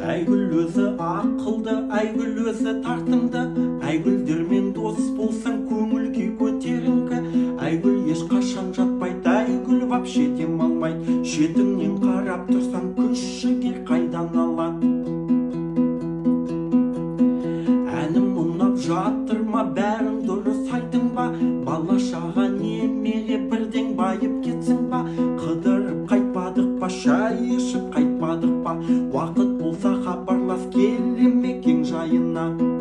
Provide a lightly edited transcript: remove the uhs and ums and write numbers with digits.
Айгүл өзі ақылды, айгүл өзі тартымды, айгүлдермен дос болсаң көңіл күй көтеріңкі. Айгүл ешқашан жатпайды, айгүл вообще демалмайды, шетіңнен қарап тұрсаң күш жігер қайдан алады. Әнім ұнап жатыр ма, бәрін дұрыс айтың ба, бала шаға немере бірден байып кетсің ба, қыдырып қайтпадық па, шай ішіп қайтпадық па, уақыт болса хабарлас келе ме кең жайына.